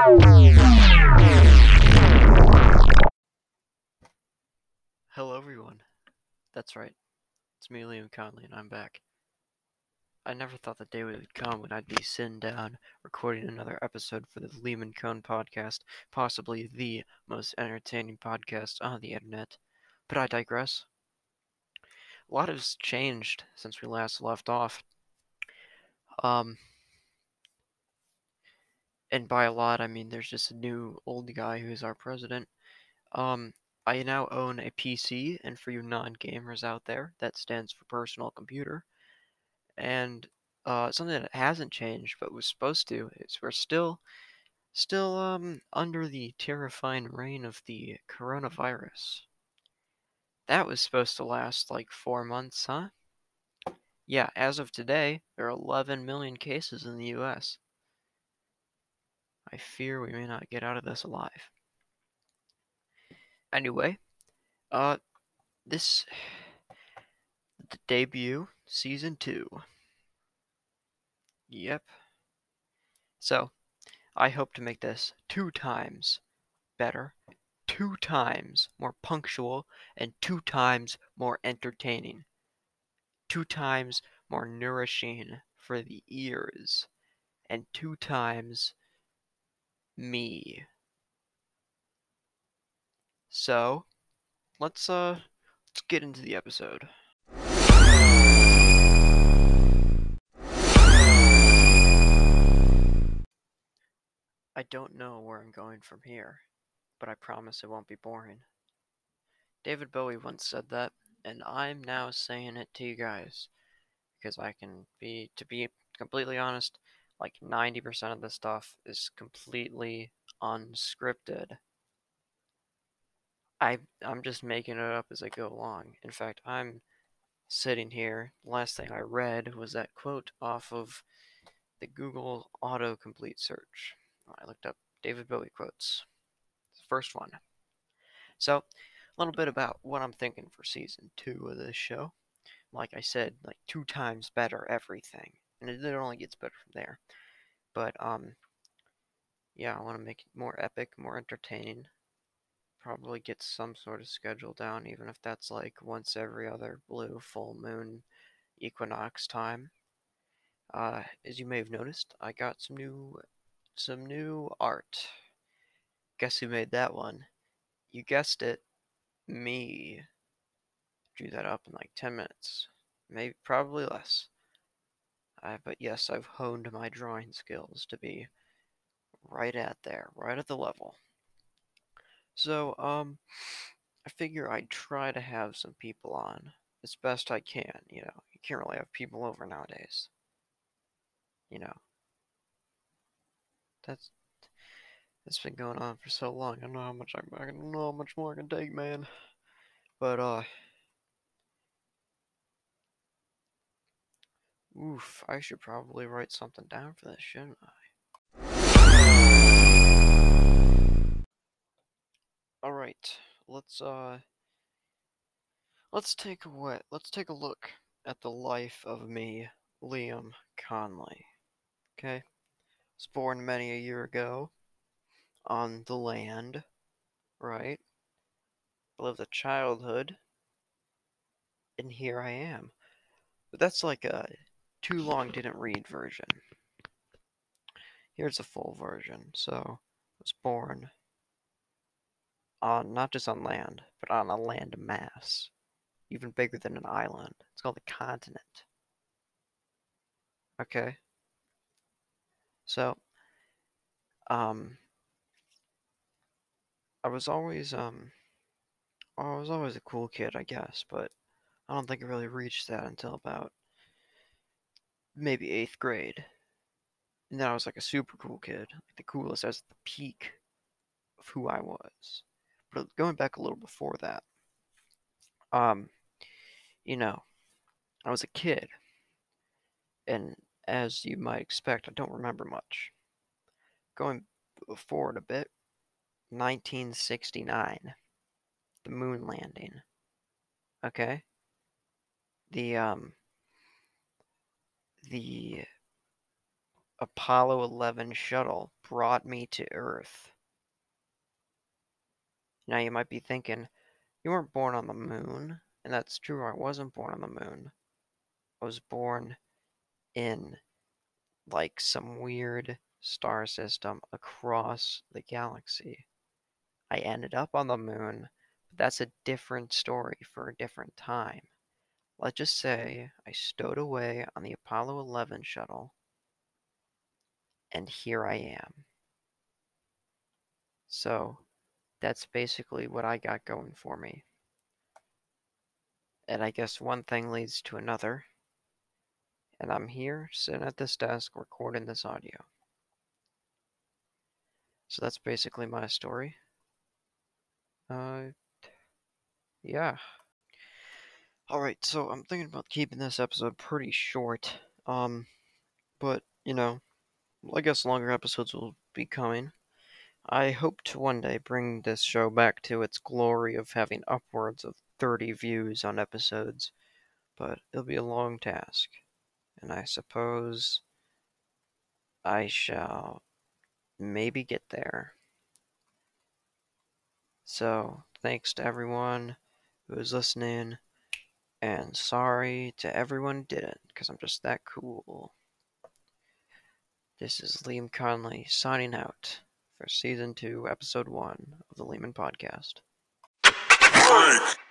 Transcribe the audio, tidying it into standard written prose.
Hello everyone. That's right. It's me, Liam Conley, and I'm back. I never thought the day would come when I'd be sitting down recording another episode for the Liam and Cone podcast, possibly the most entertaining podcast on the internet. But I digress. A lot has changed since we last left off. Um, and by a lot, I mean there's just a new old guy who's our president. Um, I now own a PC, and for you non-gamers out there, that stands for personal computer. And something that hasn't changed but was supposed to is we're still under the terrifying reign of the coronavirus. That was supposed to last like 4 months, huh? Yeah, as of today, there are 11 million cases in the US. I fear we may not get out of this alive. Anyway, uh, this the debut season 2. Yep. So, I hope to make this 2 times better, 2 times more punctual, and 2 times more entertaining, 2 times more nourishing for the ears, and 2 times me. So, let's get into the episode. I don't know where I'm going from here, but I promise it won't be boring. David Bowie once said that, and I'm now saying it to you guys, because to be completely honest, like 90% of the stuff is completely unscripted. I'm just making it up as I go along. In fact, I'm sitting here. The last thing I read was that quote off of the Google autocomplete search. I looked up David Bowie quotes. The first one. So, a little bit about what I'm thinking for season 2 of this show. Like I said, like 2 times better everything. And it only gets better from there. But yeah, I want to make it more epic, more entertaining. Probably get some sort of schedule down, even if that's like once every other blue full moon equinox time. As you may have noticed, I got some new art. Guess who made that one? You guessed it, me. Drew that up in like 10 minutes, maybe probably less. But yes, I've honed my drawing skills to be right at there, right at the level. So, I figure I'd try to have some people on as best I can. You can't really have people over nowadays. You know, that's that's been going on for so long. I don't know how much I don't know how much more I can take, man. But oof, I should probably write something down for this, shouldn't I? All right, let's uh, let's take a look at the life of me, Liam Conley. Okay, was born many a year ago on the land, right? Lived a childhood, and here I am. But that's like a too long didn't read version. Here's a full version. So, I was born on not just on land, but on a land mass, even bigger than an island. It's called a continent. Okay, so um, I was always I was always a cool kid, I guess, but I don't think I really reached that until about maybe 8th grade. And then I was like a super cool kid, like the coolest. I was at the peak of who I was. But going back a little before that, um, you know, I was a kid, and as you might expect, I don't remember much. Going forward a bit, 1969, the moon landing. Okay, the the Apollo 11 shuttle brought me to Earth. Now you might be thinking, you weren't born on the moon. And that's true, I wasn't born on the moon. I was born in, like, some weird star system across the galaxy. I ended up on the moon, but that's a different story for a different time. Let's just say I stowed away on the Apollo 11 shuttle, and here I am. So, that's basically what I got going for me. And I guess one thing leads to another, and I'm here sitting at this desk recording this audio. So that's basically my story. Yeah. Alright, so I'm thinking about keeping this episode pretty short. But, I guess longer episodes will be coming. I hope to one day bring this show back to its glory of having upwards of 30 views on episodes, but it'll be a long task, and I suppose I shall maybe get there. So, thanks to everyone who is listening, and sorry to everyone who didn't, because I'm just that cool. This is Liam Conley signing out for Season 2, Episode 1 of the Lehman Podcast.